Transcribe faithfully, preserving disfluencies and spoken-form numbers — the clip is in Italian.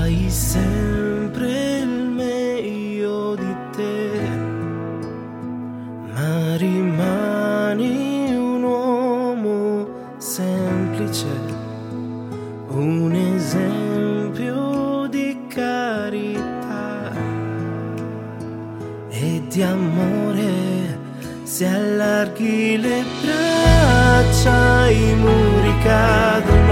Dai sempre il meglio di te, ma rimani un uomo semplice, un esempio di carità e di amore. Se allarghi le braccia i muri cadono,